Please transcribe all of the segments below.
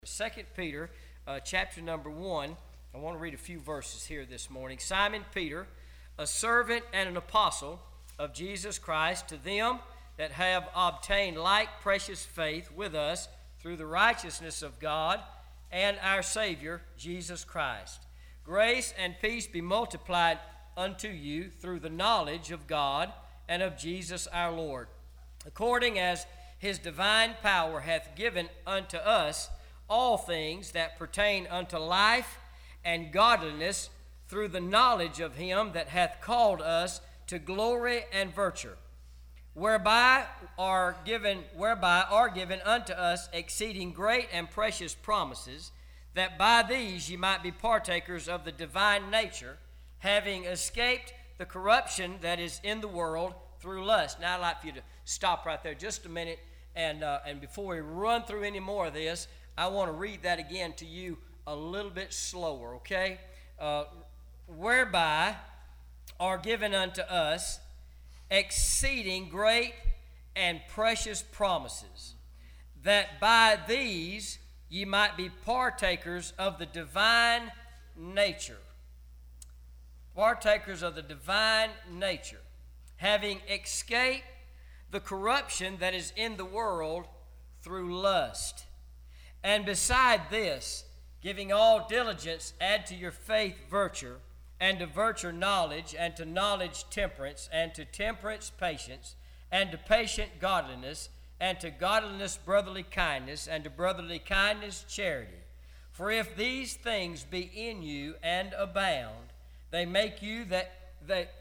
Second Peter, chapter number 1. I want to read a few verses here this morning. Simon Peter, a servant and an apostle of Jesus Christ, to them that have obtained like precious faith with us through the righteousness of God and our Savior, Jesus Christ. Grace and peace be multiplied unto you through the knowledge of God and of Jesus our Lord, according as his divine power hath given unto us all things that pertain unto life and godliness through the knowledge of him that hath called us to glory and virtue, whereby are given unto us exceeding great and precious promises, that by these ye might be partakers of the divine nature, having escaped the corruption that is in the world through lust. Now I'd like for you to stop right there just a minute, and before we run through any more of this, I want to read that again to you a little bit slower, okay? Whereby are given unto us exceeding great and precious promises, that by these ye might be partakers of the divine nature. Partakers of the divine nature, having escaped the corruption that is in the world through lust. And beside this, giving all diligence, add to your faith virtue, and to virtue knowledge, and to knowledge temperance, and to temperance patience, and to patience godliness, and to godliness brotherly kindness, and to brotherly kindness charity. For if these things be in you and abound, they make you that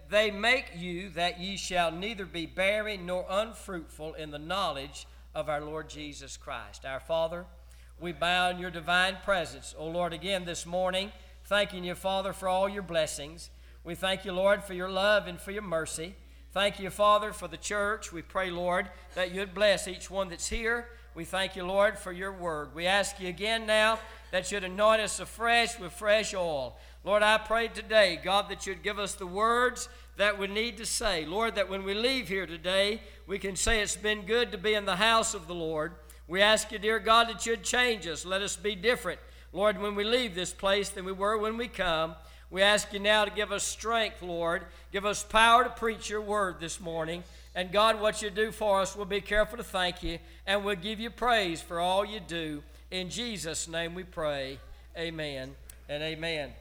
ye shall neither be barren nor unfruitful in the knowledge of our Lord Jesus Christ. Our Father, we bow in your divine presence, O Lord, again this morning, thanking you, Father, for all your blessings. We thank you, Lord, for your love and for your mercy. Thank you, Father, for the church. We pray, Lord, that you'd bless each one that's here. We thank you, Lord, for your word. We ask you again now that you'd anoint us afresh with fresh oil. Lord, I pray today, God, that you'd give us the words that we need to say. Lord, that when we leave here today, we can say it's been good to be in the house of the Lord. We ask you, dear God, that you'd change us. Let us be different, Lord, when we leave this place than we were when we come. We ask you now to give us strength, Lord. Give us power to preach your word this morning. And God, what you do for us, we'll be careful to thank you, and we'll give you praise for all you do. In Jesus' name we pray. Amen and amen.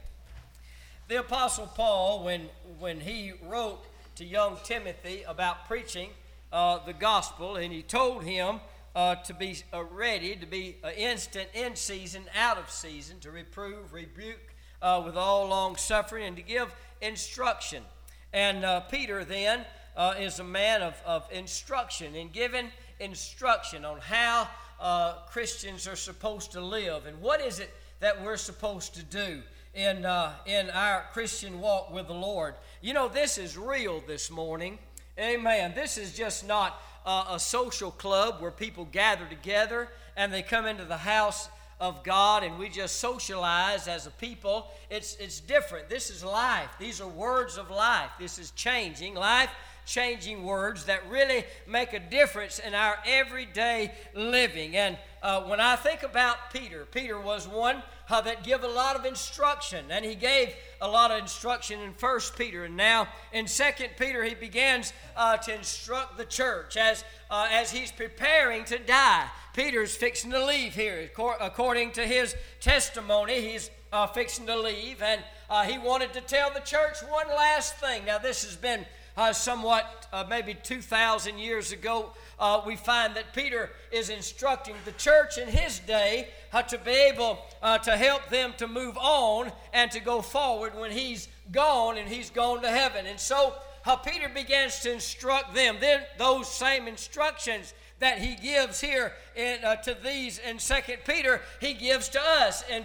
The Apostle Paul, when he wrote to young Timothy about preaching the gospel, and he told him to be ready, to be instant in season, out of season, to reprove, rebuke with all long suffering, and to give instruction. And Peter then is a man of instruction, and giving instruction on how Christians are supposed to live, and what is it that we're supposed to do in our Christian walk with the Lord. You know, this is real this morning. Amen. This is just not a social club where people gather together and they come into the house of God and we just socialize as a people. It's different. This is life. These are words of life. This is life-changing words that really make a difference in our everyday living. And when I think about Peter was one that gave a lot of instruction, and he gave a lot of instruction in 1 Peter, and now in 2 Peter he begins to instruct the church as he's preparing to die. Peter's fixing to leave here. According to his testimony, he's fixing to leave, and he wanted to tell the church one last thing. Now this has been somewhat maybe 2,000 years ago. We find that Peter is instructing the church in his day to be able to help them to move on and to go forward when he's gone and he's gone to heaven. And so Peter begins to instruct them. Then those same instructions that he gives here to these in 2 Peter, he gives to us in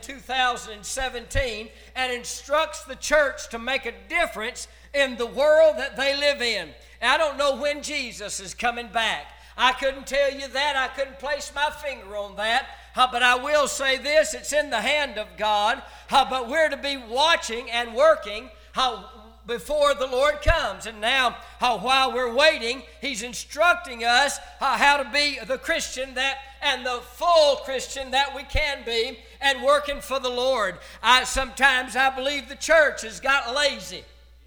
2017 and instructs the church to make a difference in the world that they live in. And I don't know when Jesus is coming back. I couldn't tell you that. I couldn't place my finger on that. But I will say this, it's in the hand of God. But we're to be watching and working before the Lord comes. And now, while we're waiting, He's instructing us how to be the Christian and the full Christian that we can be, and working for the Lord. Sometimes I believe the church has got lazy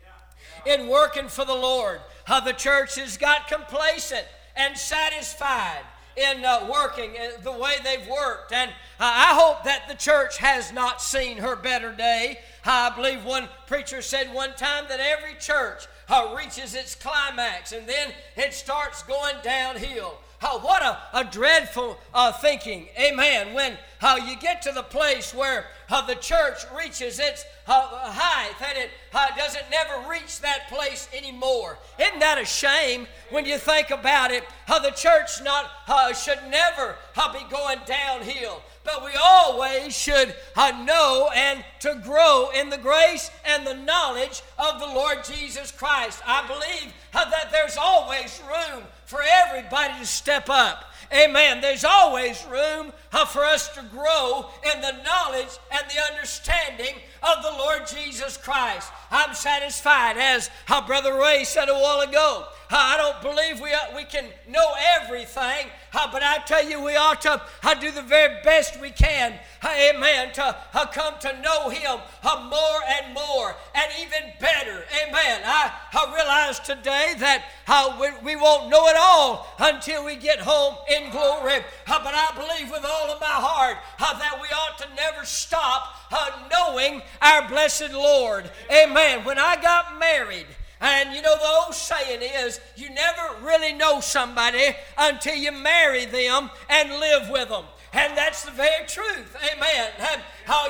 in working for the Lord. The church has got complacent and satisfied in working the way they've worked. And I hope that the church has not seen her better day. I believe one preacher said one time that every church reaches its climax and then it starts going downhill. What a dreadful thinking, amen, when you get to the place where the church reaches its height and it doesn't never reach that place anymore. Isn't that a shame when you think about it? The church should never be going downhill, but we always should know and to grow in the grace and the knowledge of the Lord Jesus Christ. I believe that there's always room for everybody to step up. Amen. There's always room for us to grow in the knowledge and the understanding of the Lord Jesus Christ. I'm satisfied, as Brother Ray said a while ago. I don't believe we can know everything, but I tell you, we ought to do the very best we can, amen, to come to know Him more and more and even better, amen. I realize today that we won't know it all until we get home in glory, but I believe with all of my heart that we ought to never stop knowing our blessed Lord, amen. When I got married, and you know the old saying is, you never really know somebody until you marry them and live with them. And that's the very truth, amen. And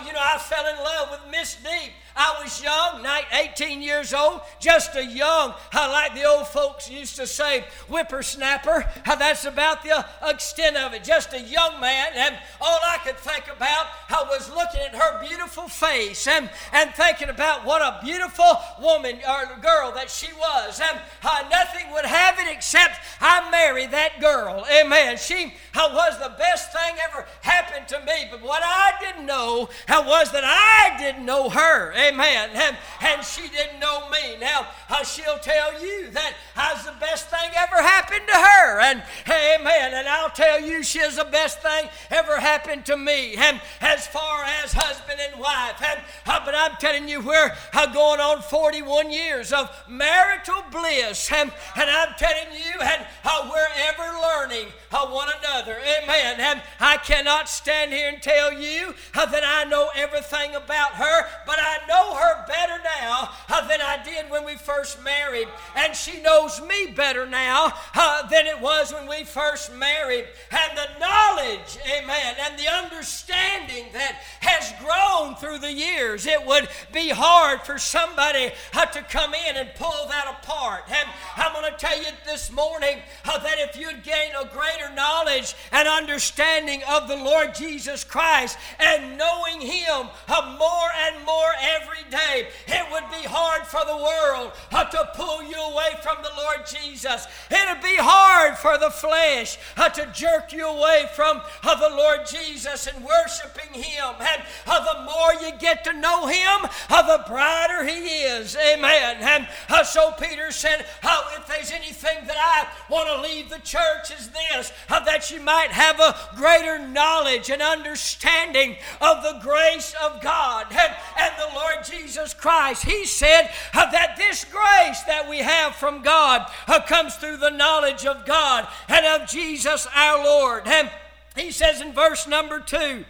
I fell in love with Miss Deep. I was young, 18 years old, just a young, like the old folks used to say, whippersnapper. That's about the extent of it. Just a young man, and all I could think about was looking at her beautiful face and thinking about what a beautiful woman or girl that she was. And nothing would have it except I married that girl. Amen. She was the best thing ever happened to me. But what I didn't know was that I didn't know her. Amen. And she didn't know me. Now, she'll tell you that I was the best thing ever happened to her. And amen. And I'll tell you she is the best thing ever happened to me. And as far as husband and wife. But I'm telling you, we're going on 41 years of marital bliss. And I'm telling you, and we're ever learning one another. Amen. And I cannot stand here and tell you that I know everything about her, but I know her better now than I did when we first married. And she knows me better now than it was when we first married. And the knowledge, amen, and the understanding that has grown through the years, it would be hard for somebody to come in and pull that apart. And I'm going to tell you this morning that if you'd gain a greater knowledge and understanding of the Lord Jesus Christ and knowing Him more and more every day, it would be hard for the world to pull you away from the Lord Jesus. It would be hard for the flesh to jerk you away from the Lord Jesus and worshiping Him. And the more you get to know Him, the brighter He is. Amen. And so Peter said, if there's anything that I want to leave the church is this, that you might have a greater knowledge and understanding of the grace of God and the Lord Jesus Christ. He said that this grace that we have from God comes through the knowledge of God and of Jesus our Lord. And he says in verse number 2,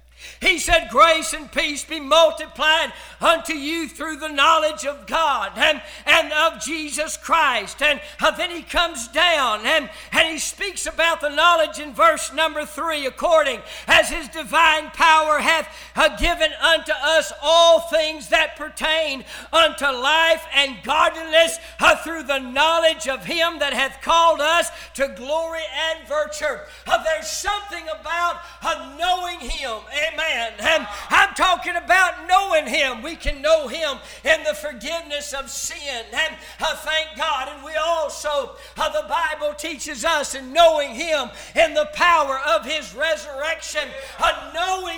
he said, grace and peace be multiplied unto you through the knowledge of God and of Jesus Christ. And then he comes down and he speaks about the knowledge in verse number 3, according as His divine power hath given unto us all things that pertain unto life and godliness through the knowledge of Him that hath called us to glory and virtue. There's something about knowing Him. Amen. And I'm talking about knowing Him. We can know Him in the forgiveness of sin. And thank God. And we also, the Bible teaches us in knowing Him in the power of His resurrection. Knowing the Lord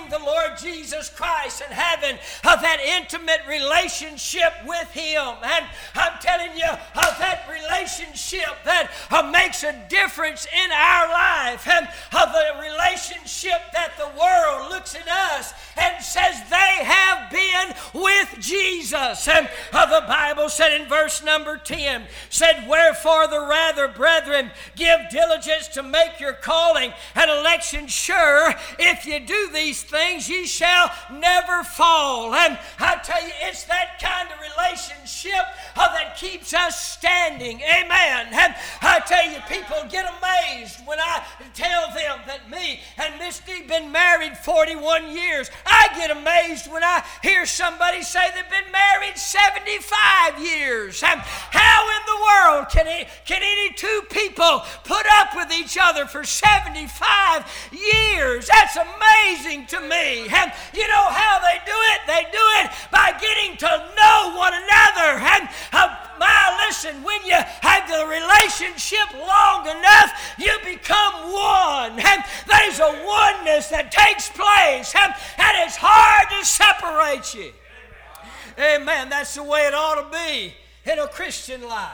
Lord Jesus Christ and having that intimate relationship with Him. And I'm telling you, that relationship that makes a difference in our life, and the relationship that the world looks at us and says they have been with Jesus. And the Bible said in verse number 10, said, wherefore the rather, brethren, give diligence to make your calling and election sure. If you do these things, ye shall never fall. And I tell you, it's that kind of relationship that keeps us standing. Amen. And I tell you, people get amazed when I tell them that me and Misty been married 41 years. I get amazed when I hear somebody say they've been married 75 years. And how in the world can any two people put up with each other for 75 years? That's amazing to me. And you know how they do it? They do it by getting to know one another. And listen, when you have the relationship long enough, you become one. And there's a oneness that takes place, and it's hard to separate you. Amen. That's the way it ought to be in a Christian life.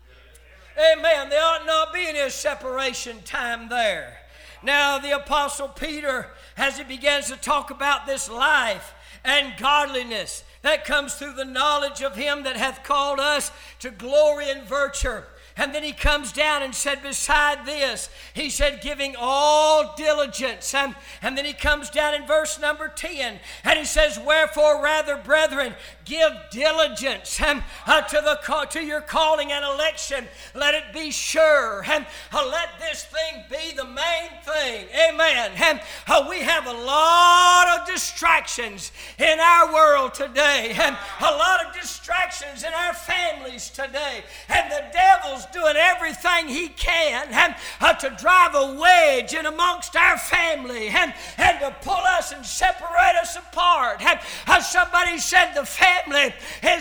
Amen. There ought not be any separation time there. Now, the Apostle Peter, as he begins to talk about this life and godliness that comes through the knowledge of Him that hath called us to glory and virtue. And then he comes down and said, beside this, he said, giving all diligence. And then he comes down in verse number 10, and he says, wherefore rather, brethren, give diligence to your calling and election. Let it be sure. And let this thing be the main thing. Amen. And we have a lot of distractions in our world today, and a lot of distractions in our families today. And the devil's doing everything he can to drive a wedge in amongst our family and to pull us and separate us apart. Somebody said the family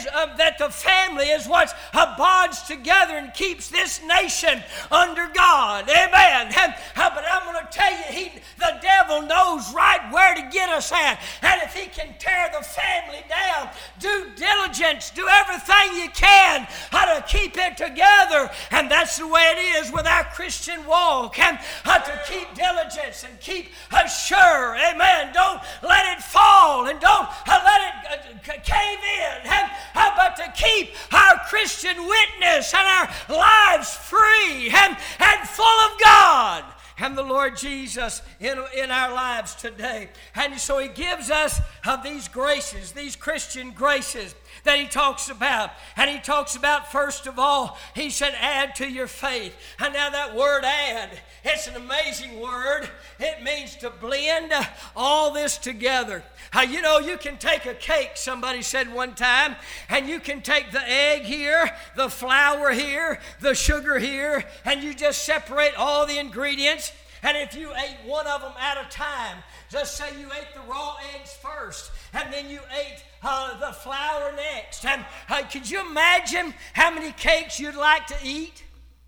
is what bonds together and keeps this nation under God. Amen. But I'm going to tell you, the devil knows right where to get us at. And if he can tear the family down, do diligence, do everything you can to keep it together. And that's the way it is with our Christian walk. And to keep diligence and keep sure. Amen. Don't let it fall and don't let it cave in. But to keep our Christian witness and our lives free and full of God and the Lord Jesus in our lives today. And so He gives us these graces, these Christian graces that He talks about. And He talks about, first of all, He said, add to your faith. And now that word add, it's an amazing word. It means to blend all this together. You know, you can take a cake, somebody said one time, and you can take the egg here, the flour here, the sugar here, and you just separate all the ingredients. And if you ate one of them at a time, just say you ate the raw eggs first, and then you ate the flour next. And could you imagine how many cakes you'd like to eat?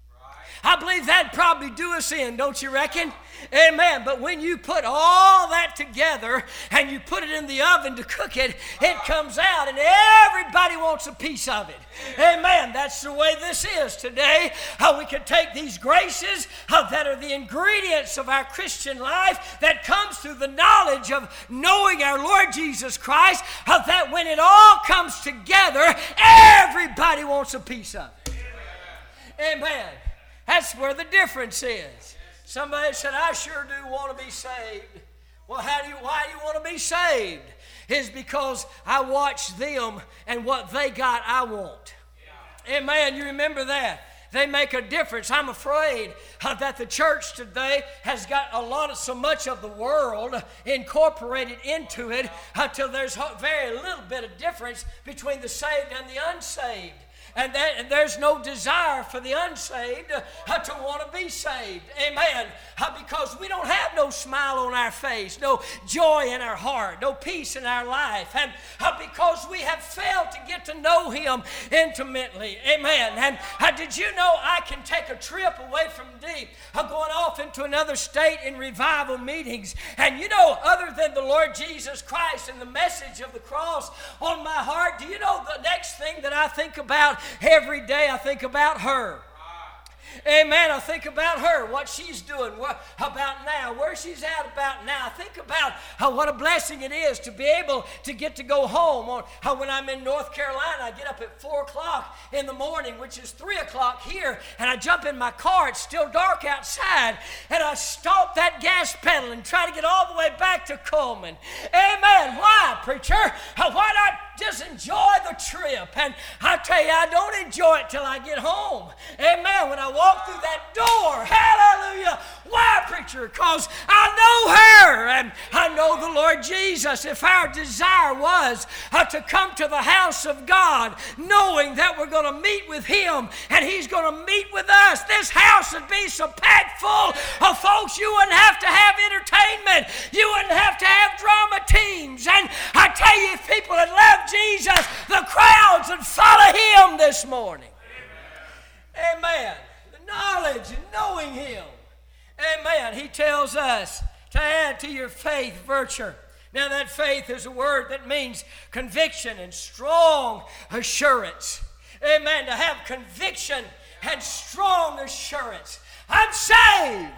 I believe that'd probably do us in, don't you reckon? Amen. But when you put all that together and you put it in the oven to cook it, it comes out and everybody wants a piece of it. Amen. That's the way this is today. How we can take these graces that are the ingredients of our Christian life that comes through the knowledge of knowing our Lord Jesus Christ, that when it all comes together, everybody wants a piece of it. Amen. That's where the difference is. Somebody said, I sure do want to be saved. Well, why do you want to be saved? It's because I watch them and what they got I want. Yeah. Amen. You remember that. They make a difference. I'm afraid that the church today has got so much of the world incorporated into it until there's very little bit of difference between the saved and the unsaved. And there's no desire for the unsaved to want to be saved. Amen. Because we don't have no smile on our face, no joy in our heart, no peace in our life. And because we have failed to get to know Him intimately. Amen. And did you know I can take a trip away from deep, going off into another state in revival meetings. And you know, other than the Lord Jesus Christ and the message of the cross on my heart, do you know the next thing that I think about every day? I think about her. Amen. I think about her, what she's doing, about now, where she's at about now. I think about what a blessing it is to be able to get to go home. When I'm in North Carolina, I get up at 4 o'clock in the morning, which is 3 o'clock here, and I jump in my car. It's still dark outside, and I stomp that gas pedal and try to get all the way back to Coleman. Amen. Why, preacher? Why not just enjoy the trip? And I tell you, I don't enjoy it till I get home. Amen. When I walk through that door, hallelujah. Why, preacher? Because I know her and I know the Lord Jesus. If our desire was to come to the house of God, knowing that we're going to meet with Him and He's going to meet with us, this house would be so packed full of folks you wouldn't have to have entertainment. You wouldn't have to have drama teams. And I tell you, if people had loved Jesus, the crowds would follow Him this morning. Amen. The knowledge and knowing Him. Amen. He tells us to add to your faith virtue. Now that faith is a word that means conviction and strong assurance. Amen. To have conviction and strong assurance. I'm saved.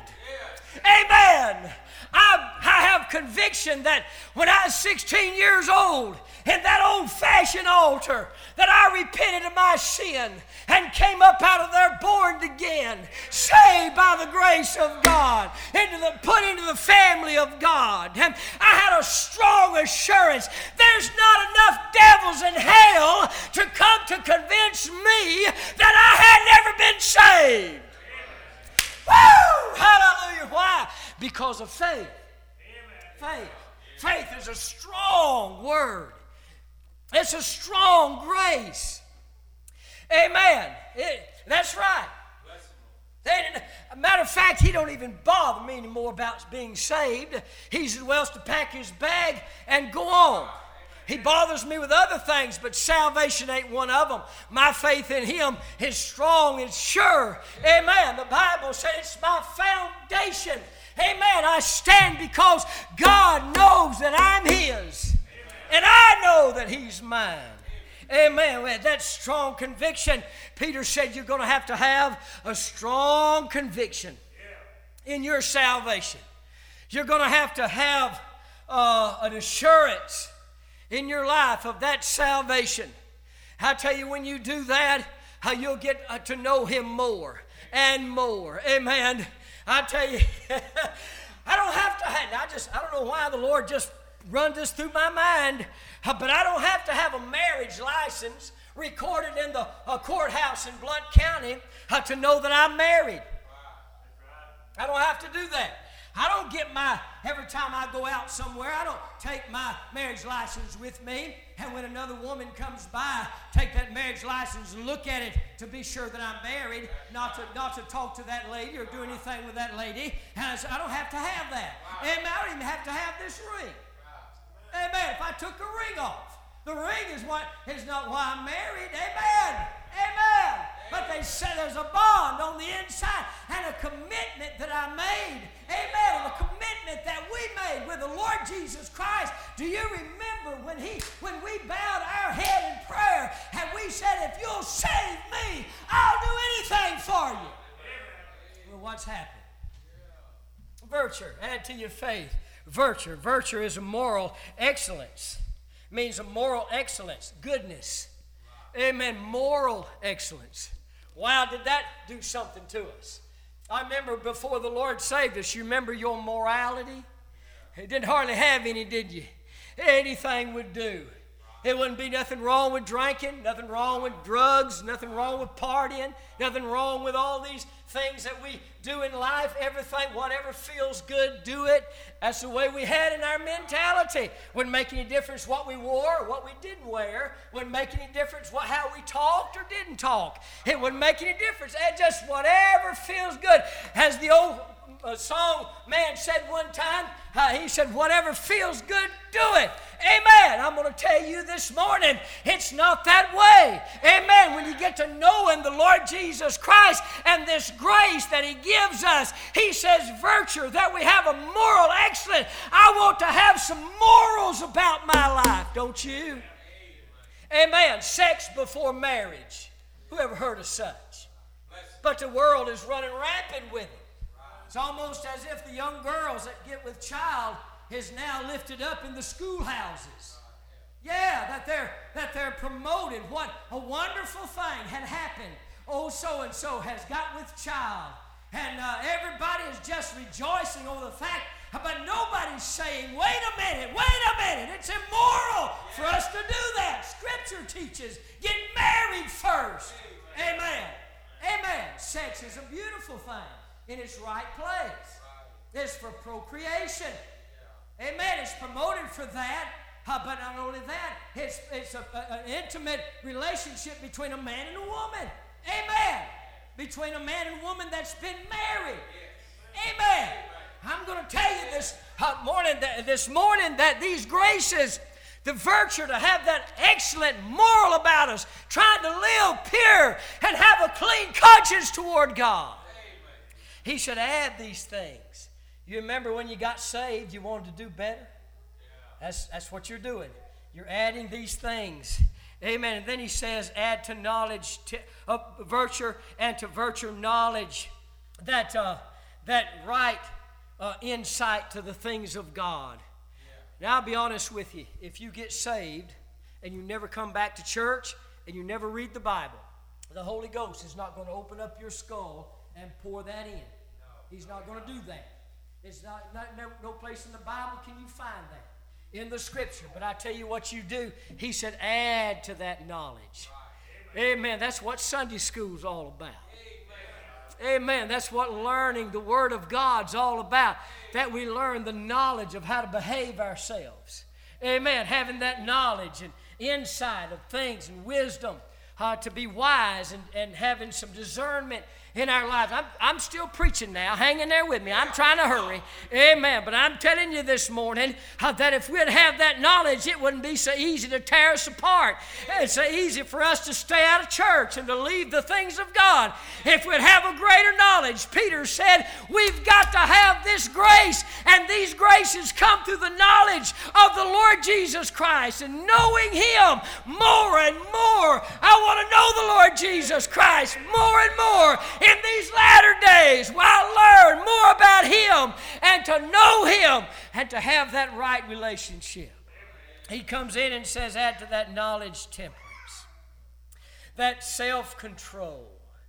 Amen. I have conviction that when I was 16 years old, in that old-fashioned altar, that I repented of my sin and came up out of there born again, saved by the grace of God, put into the family of God. And I had a strong assurance there's not enough devils in hell to come to convince me that I had never been saved. Woo! Hallelujah. Why? Because of faith. Faith. Faith is a strong word. It's a strong grace. Amen. That's right. Matter of fact, he don't even bother me anymore about being saved. He says, well, to pack his bag and go on. He bothers me with other things, but salvation ain't one of them. My faith in Him is strong and sure. Amen. The Bible says it's my foundation. Amen. I stand because God knows that I'm His. And I know that He's mine. Amen. With that strong conviction, Peter said you're going to have a strong conviction in your salvation. You're going to have an assurance in your life of that salvation. I tell you, when you do that, you'll get to know Him more and more. Amen. I tell you, I don't have to I don't know why the Lord just run this through my mind, but I don't have to have a marriage license recorded in the courthouse in Blount County to know that I'm married. I don't have to do that. I don't get every time I go out somewhere, I don't take my marriage license with me, and when another woman comes by, take that marriage license and look at it to be sure that I'm married, not to talk to that lady or do anything with that lady. And I don't have to have that. Amen. I don't even have to have this ring. Amen. If I took the ring off, the ring is not why I'm married. Amen. Amen. But they say there's a bond on the inside and a commitment that I made. Amen. And a commitment that we made with the Lord Jesus Christ. Do you remember when we bowed our head in prayer and we said, if you'll save me, I'll do anything for you? Well, what's happened? Virtue. Add to your faith. Virtue. Virtue is a moral excellence. It means a moral excellence. Goodness. Amen. Moral excellence. Wow, did that do something to us? I remember before the Lord saved us, you remember your morality? You didn't hardly have any, did you? Anything would do. It wouldn't be nothing wrong with drinking, nothing wrong with drugs, nothing wrong with partying, nothing wrong with all these things that we do in life. Everything, whatever feels good, do it. That's the way we had in our mentality. Wouldn't make any difference what we wore or what we didn't wear. Wouldn't make any difference how we talked or didn't talk. It wouldn't make any difference. It just whatever feels good. As the old song man said one time, he said, whatever feels good, do it. Amen. I'm going to tell you this morning, it's not that way. Amen. When you get to knowing the Lord Jesus Christ and this grace that He gives us, He says virtue, that we have a moral excellence. I want to have some morals about my life, don't you? Amen. Sex before marriage. Who ever heard of such? But the world is running rampant with it. It's almost as if the young girls that get with child is now lifted up in the schoolhouses. Yeah, that they're promoted. What a wonderful thing had happened. Oh, so-and-so has got with child. And everybody is just rejoicing over the fact, but nobody's saying, wait a minute, it's immoral for us to do that. Scripture teaches, get married first. Amen. Amen. Sex is a beautiful thing in its right place. It's for procreation. Amen. It's promoted for that. But not only that, it's an intimate relationship between a man and a woman. Amen. Between a man and woman that's been married. Amen. I'm going to tell you this morning that these graces, the virtue to have that excellent moral about us, trying to live pure and have a clean conscience toward God. He should add these things. You remember when you got saved, you wanted to do better? That's what you're doing. You're adding these things. Amen. And then he says, add to knowledge, virtue, and to virtue knowledge, that right insight to the things of God. Now, I'll be honest with you. If you get saved and you never come back to church and you never read the Bible, the Holy Ghost is not going to open up your skull and pour that in. He's not going to do that. It's no place in the Bible can you find that in the Scripture. But I tell you what you do. He said, add to that knowledge. Amen. That's what Sunday school's all about. Amen. That's what learning the Word of God's all about. That we learn the knowledge of how to behave ourselves. Amen. Having that knowledge and insight of things and wisdom to be wise and having some discernment in our lives. I'm still preaching now. Hang in there with me. I'm trying to hurry. Amen. But I'm telling you this morning that if we'd have that knowledge, it wouldn't be so easy to tear us apart. It's so easy for us to stay out of church and to leave the things of God. If we'd have a greater knowledge, Peter said, we've got to have this grace, and these graces come through the knowledge of the Lord Jesus Christ and knowing Him more and more. I want to know the Lord Jesus Christ more and more. In these latter days, where I learn more about Him and to know Him and to have that right relationship. He comes in and says, add to that knowledge temperance, that self-control,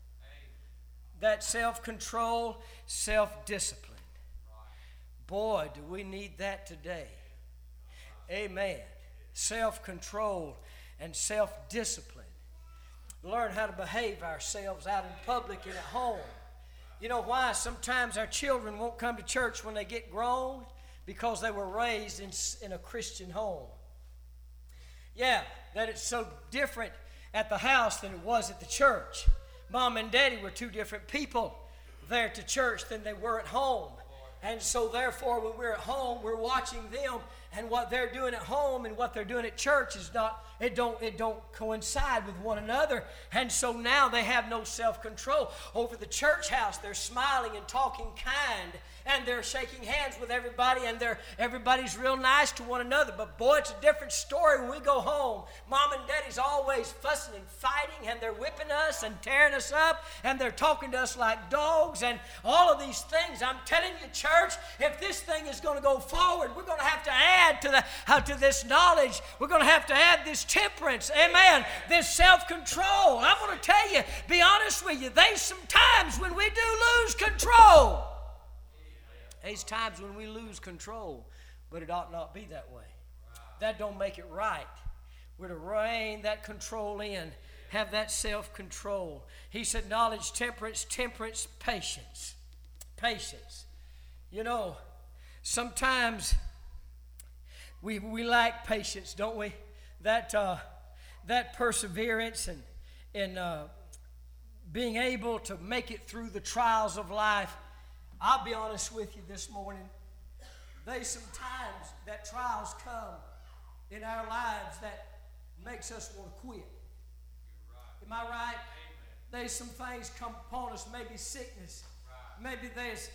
self-discipline. Boy, do we need that today. Amen. Self-control and self-discipline. Learn how to behave ourselves out in public and at home. You know why? Sometimes our children won't come to church when they get grown because they were raised in a Christian home. Yeah, that it's so different at the house than it was at the church. Mom and Daddy were two different people there at the church than they were at home. And so therefore when we're at home, we're watching them, and what they're doing at home and what they're doing at church is not, it don't coincide with one another. And so now they have no self-control. Over the church house, they're smiling and talking kind, and they're shaking hands with everybody, and everybody's real nice to one another. But boy, it's a different story when we go home. Mom and Daddy's always fussing and fighting, and they're whipping us and tearing us up, and they're talking to us like dogs, and all of these things. I'm telling you, church, if this thing is going to go forward, we're going to have to add to this knowledge. We're going to have to add this temperance, amen, this self-control. I'm going to tell you, be honest with you, there's some times when we do lose control. There's times when we lose control, but it ought not be that way. That don't make it right. We're to rein that control in, have that self-control. He said knowledge, temperance, patience. Patience. You know, sometimes we lack patience, don't we? That perseverance and being able to make it through the trials of life. I'll be honest with you this morning. There's some times that trials come in our lives that makes us want to quit. Am I right? Amen. There's some things come upon us, maybe sickness. Right. Maybe there's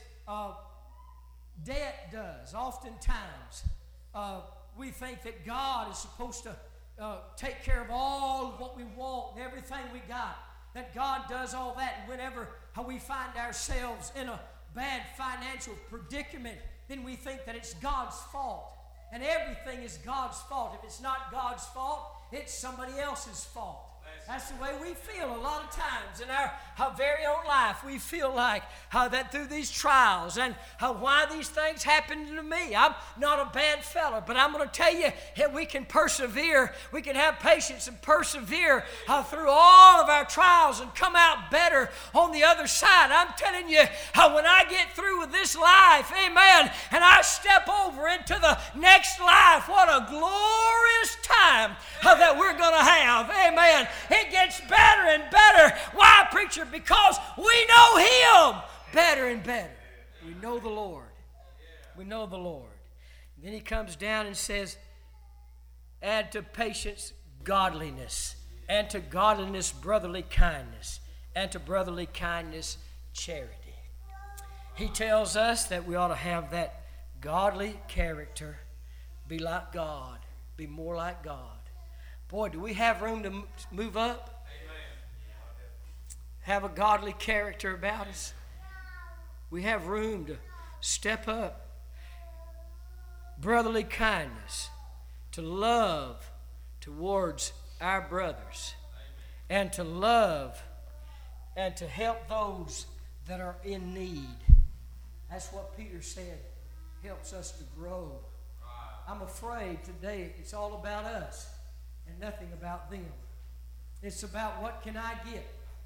debt does. Oftentimes, we think that God is supposed to take care of all of what we want and everything we got. That God does all that. And whenever we find ourselves in a bad financial predicament, then we think that it's God's fault. And everything is God's fault. If it's not God's fault, it's somebody else's fault. That's the way we feel a lot of times in our very own life. We feel like that through these trials and why these things happen to me. I'm not a bad fella, but I'm going to tell you that we can persevere. We can have patience and persevere through all of our trials and come out better on the other side. I'm telling you, when I get through with this life, amen, and I step over into the next life, what a glorious time that we're going to have, amen. It gets better and better. Why, preacher? Because we know Him better and better. We know the Lord. We know the Lord. And then He comes down and says, add to patience godliness, and to godliness brotherly kindness, and to brotherly kindness charity. He tells us that we ought to have that godly character, be like God, be more like God. Boy, do we have room to move up? Amen. Have a godly character about us. We have room to step up. Brotherly kindness, to love towards our brothers, and to love and to help those that are in need. That's what Peter said helps us to grow. I'm afraid today it's all about us and nothing about them. It's about what can I get?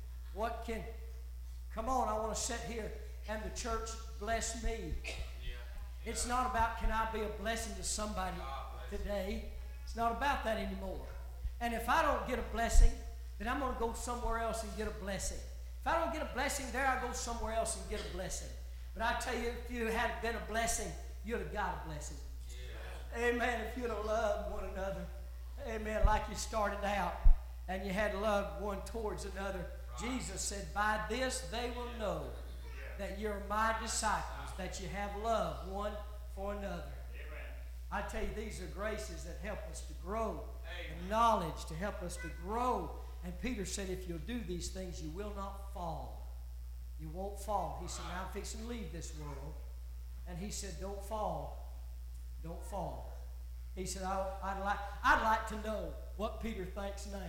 Come on, I want to sit here and the church bless me. It's not about can I be a blessing to somebody today. It's not about that anymore. And if I don't get a blessing, then I'm going to go somewhere else and get a blessing. If I don't get a blessing there, I go somewhere else and get a blessing. But I tell you, if you had been a blessing, you'd have got a blessing. Yeah. Amen. If you'd have loved one another, amen, like you started out, and you had love one towards another. Right. Jesus said, by this they will know that you're my disciples, that you have love one for another. Amen. I tell you, these are graces that help us to grow, and knowledge to help us to grow. And Peter said, if you'll do these things, you will not fall. You won't fall. He said, now I'm fixing to leave this world. And he said, don't fall. Don't fall. He said, I'd like to know what Peter thinks now.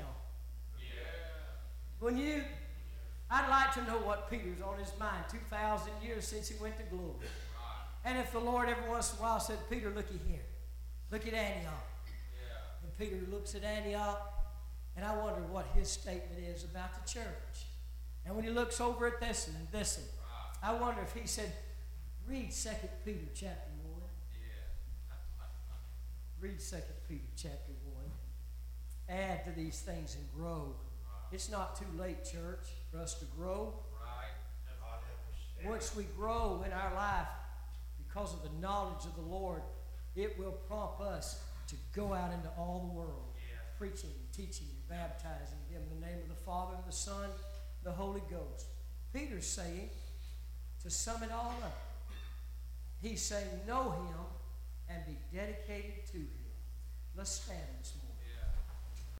Yeah. I'd like to know what Peter's on his mind 2,000 years since he went to glory. Right. And if the Lord every once in a while said, Peter, looky here. Look at Antioch. Yeah. And Peter looks at Antioch, and I wonder what his statement is about the church. And when he looks over at this and this, I wonder if he said, read 2 Peter chapter 1. Yeah. Read 2 Peter chapter 1. Add to these things and grow. It's not too late, church, for us to grow. Right. Once we grow in our life, because of the knowledge of the Lord, it will prompt us to go out into all the world, preaching and teaching and baptizing them in the name of the Father and the Son, the Holy Ghost. Peter's saying, to sum it all up, he's saying, know Him and be dedicated to Him. Let's stand this morning.